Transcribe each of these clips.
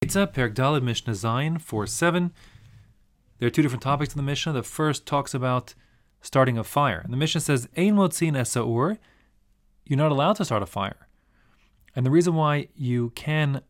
Beitza, Perek Daled, Mishnah Zayin 4:7. There are two different topics in the Mishnah. The first talks about starting a fire. And the Mishnah says, Ein motzin esa'ur, you're not allowed to start a fire. And the reason why you can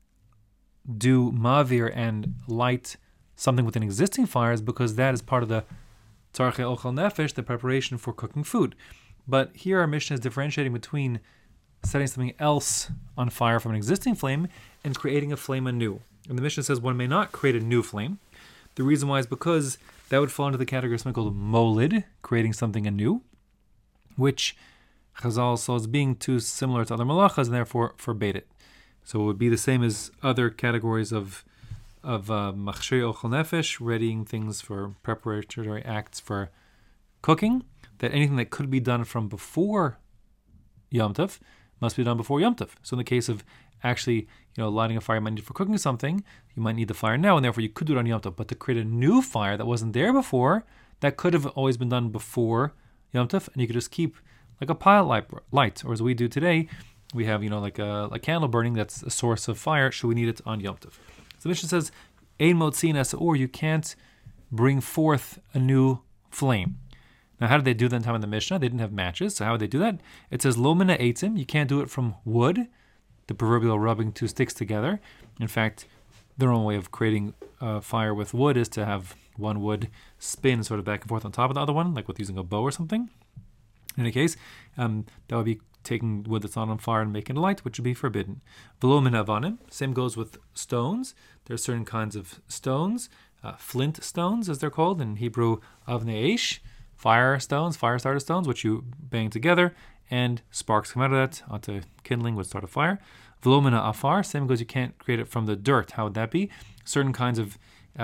do mavir and light something with an existing fire is because that is part of the tzarchei ochel nefesh, the preparation for cooking food. But here our Mishnah is differentiating between setting something else on fire from an existing flame and creating a flame anew. And the Mishnah says one may not create a new flame. The reason why is because that would fall into the category of something called molid, creating something anew, which Chazal saw as being too similar to other malachas and therefore forbade it. So it would be the same as other categories of machshir ochel nefesh, readying things for preparatory acts for cooking, that anything that could be done from before Yom Tov must be done before Yom Tov. So in the case of actually, lighting a fire you might need for cooking something, you might need the fire now, and therefore you could do it on Yom Tov. But to create a new fire that wasn't there before, that could have always been done before Yom Tov, and you could just keep like a pile light, or as we do today, we have, like a candle burning that's a source of fire, should we need it on Yom Tov. So the Mishnah says, Ein motzin esa'ur, you can't bring forth a new flame. Now, how did they do that in time in the Mishnah? They didn't have matches, so how would they do that? It says, Lo mina eitzim, you can't do it from wood, the proverbial rubbing two sticks together. In fact, their own way of creating fire with wood is to have one wood spin sort of back and forth on top of the other one, like with using a bow or something. In any case, that would be taking wood that's not on fire and making it light, which would be forbidden. V'lo min avanim, same goes with stones. There are certain kinds of stones, flint stones as they're called, in Hebrew avnei eish, fire starter stones, which you bang together and sparks come out of that onto kindling would start a fire. V'lo min afar, same goes, you can't create it from the dirt. How would that be? Certain kinds of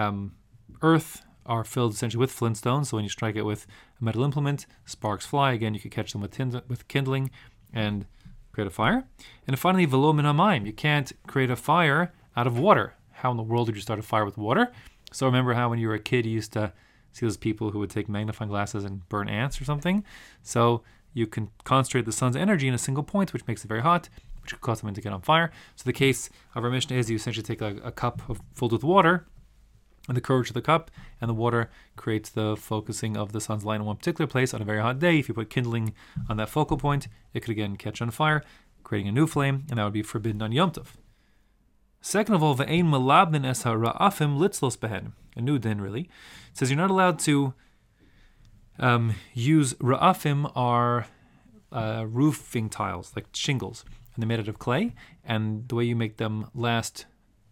earth are filled essentially with flintstones, so when you strike it with a metal implement, sparks fly. Again, you could catch them with kindling and create a fire. And finally, v'lo min hamayim, you can't create a fire out of water. How in the world would you start a fire with water? So remember how when you were a kid, you used to see those people who would take magnifying glasses and burn ants or something. So you can concentrate the sun's energy in a single point, which makes it very hot, which could cause something to get on fire. So the case of our Mishnah is you essentially take a cup filled with water, and the curvature of the cup and the water creates the focusing of the sun's light in one particular place on a very hot day. If you put kindling on that focal point, it could again catch on fire, creating a new flame, and that would be forbidden on Yom Tov. Second of all, ve'ein malabnin es ha'ra'afim litzlos behen, a new din really. It says you're not allowed to use ra'afim, are roofing tiles, like shingles, and they're made out of clay, and the way you make them last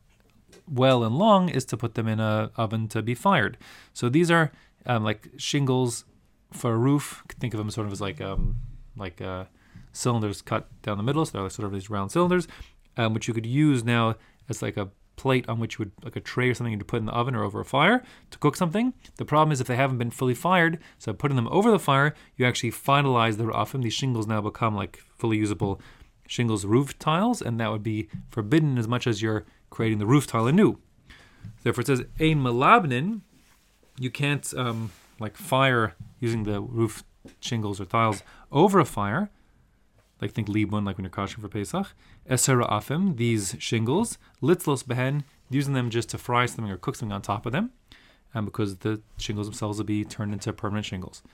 well and long is to put them in an oven to be fired. So these are like shingles for a roof. Think of them sort of as like cylinders cut down the middle, so they're sort of these round cylinders, which you could use now as like a plate on which you would, like a tray or something, you'd put in the oven or over a fire to cook something. The problem is if they haven't been fully fired, so putting them over the fire, you actually finalize the ra'afim. These shingles now become like fully usable shingles roof tiles, and that would be forbidden as much as you're creating the roof tile anew. Therefore it says, Ein malabnin, you can't like fire using the roof shingles or tiles over a fire, like think libun, like when you're kosher for Pesach. Eser ra'afim, these shingles, litzlos behen, using them just to fry something or cook something on top of them, because the shingles themselves will be turned into permanent shingles.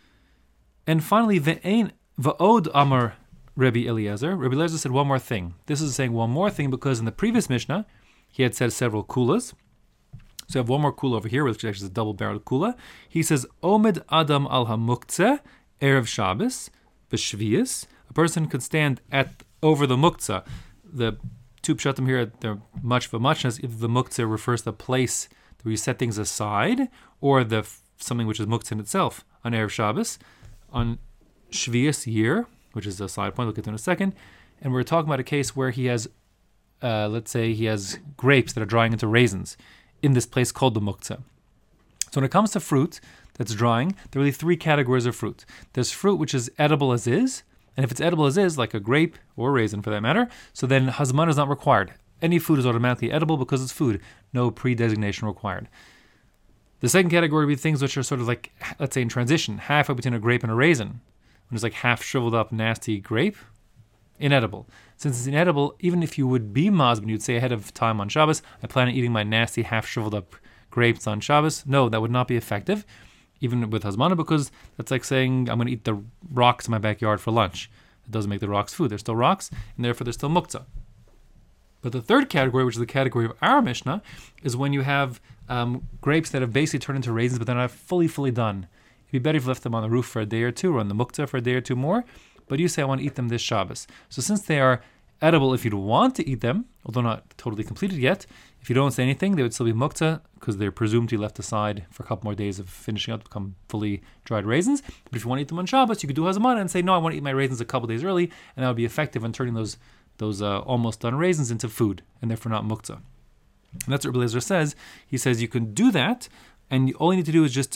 And finally, ve'ein va'od amar Rabbi Eliezer. Rabbi Eliezer said one more thing. This is saying one more thing because in the previous Mishnah, he had said several kulas. So you have one more kula over here, which actually is a double-barreled kula. He says, Omed Adam al ha-muktzeh, Erev Shabbos, B'Shvius. A person could stand over the muktzah. The two pshatim here, they're much of a muchness. If the muktzah refers to the place where you set things aside, or something which is muktzah in itself on Erev Shabbos, on Shvius year, which is a side point, we'll get to in a second. And we're talking about a case where he has, let's say he has grapes that are drying into raisins in this place called the muktzah. So when it comes to fruit that's drying, there are really three categories of fruit. There's fruit which is edible as is, and if it's edible as is, like a grape or a raisin for that matter, so then hazman is not required. Any food is automatically edible because it's food, no pre-designation required. The second category would be things which are sort of like, let's say in transition, halfway between a grape and a raisin. When it's like half shriveled up, nasty grape, inedible. Since it's inedible, even if you would be mazbin, you'd say ahead of time on Shabbos, I plan on eating my nasty half-shriveled up grapes on Shabbos. No, that would not be effective, even with hazmana, because that's like saying I'm going to eat the rocks in my backyard for lunch. It doesn't make the rocks food. They're still rocks, and therefore they're still muktzah. But the third category, which is the category of our Mishnah, is when you have grapes that have basically turned into raisins, but they're not fully done. It'd be better if you left them on the roof for a day or two, or on the muktzah for a day or two more. But you say, I want to eat them this Shabbos. So since they are edible if you'd want to eat them, although not totally completed yet, if you don't say anything, they would still be muktzah, because they're presumed to be left aside for a couple more days of finishing up to become fully dried raisins. But if you want to eat them on Shabbos, you could do hazmana and say, no, I want to eat my raisins a couple days early, and that would be effective in turning those almost done raisins into food, and therefore not muktzah. And that's what Rebbe Eliezer says. He says you can do that, and all you need to do is just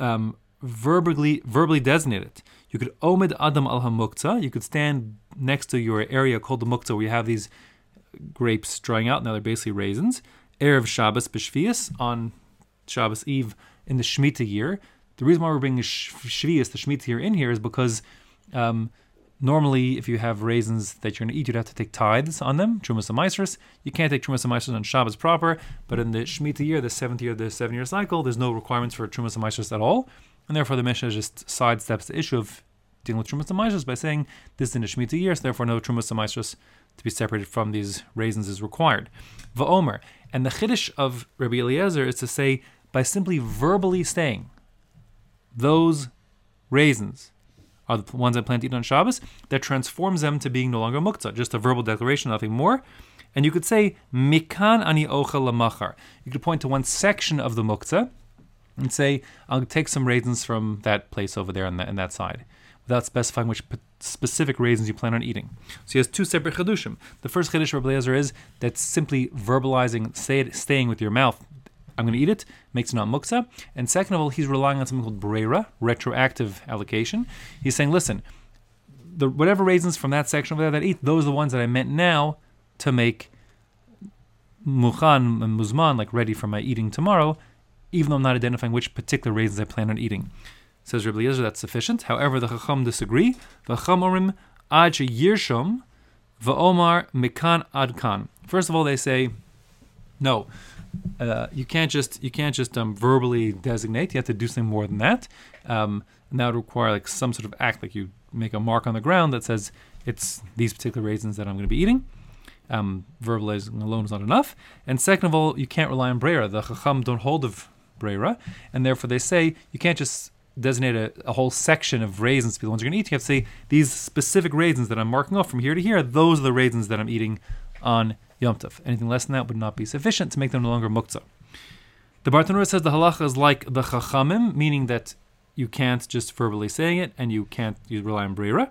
verbally designate it. You could omed adam al hamuktzah. You could stand next to your area called the muktzah, where you have these grapes drying out. Now they're basically raisins. Erev Shabbos b'shvius, on Shabbos Eve in the Shemitah year. The reason why we're bringing shvius, the Shemitah year, in here is because normally, if you have raisins that you're going to eat, you'd have to take tithes on them, Trumas HaMaasros. You can't take Trumas HaMaasros on Shabbos proper, but in the Shemitah year, the 7th year of the 7-year cycle, there's no requirements for Trumas HaMaasros at all, and therefore the Mishnah just sidesteps the issue of dealing with Trumas HaMaasros by saying this is in the Shemitah year, so therefore no Trumas HaMaasros to be separated from these raisins is required. Va'omer, and the Chiddush of Rabbi Eliezer is to say, by simply verbally saying those raisins are the ones I plan to eat on Shabbos, that transforms them to being no longer muktzah, just a verbal declaration, nothing more. And you could say, Mikan ani ochel lamachar. You could point to one section of the muktzah and say, I'll take some raisins from that place over there on that side, without specifying which specific raisins you plan on eating. So he has two separate chidushim. The first chidush of Rebbe Eliezer is that simply verbalizing, staying with your mouth, I'm going to eat it, makes it not muktzah. And second of all, he's relying on something called breira, retroactive allocation. He's saying, listen, whatever raisins from that section over there that I eat, those are the ones that I meant now to make muchan and muzman, like ready for my eating tomorrow, even though I'm not identifying which particular raisins I plan on eating. Says Rebbe Eliezer, that's sufficient. However, the Chacham disagree. V'cham orim ad yirshom v'omar mikan ad kan. First of all, they say, no. You can't just verbally designate. You have to do something more than that, and that would require like some sort of act, like you make a mark on the ground that says it's these particular raisins that I'm going to be eating. Verbalizing alone is not enough. And second of all, you can't rely on breira. The Chacham don't hold of breira, and therefore they say you can't just designate a whole section of raisins to be the ones you're going to eat. You have to say these specific raisins that I'm marking off from here to here, those are the raisins that I'm eating on Yom Tov. Anything less than that would not be sufficient to make them no longer muktzah. The Bartanura says the halacha is like the chachamim, meaning that you can't just verbally saying it, and you rely on breira.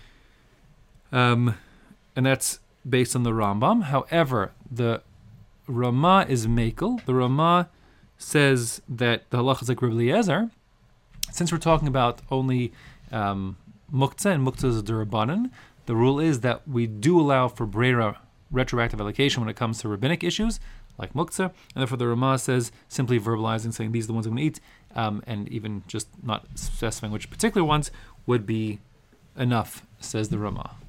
And that's based on the Rambam. However, the Ramah is makel. The Ramah says that the halacha is like Rebbe Eliezer. Since we're talking about only muktzah, and muktzah is a derabanan, the rule is that we do allow for breira, retroactive allocation, when it comes to rabbinic issues like muktzah, and therefore the Ramah says simply verbalizing, saying these are the ones I'm going to eat, and even just not specifying which particular ones would be enough, says the Ramah.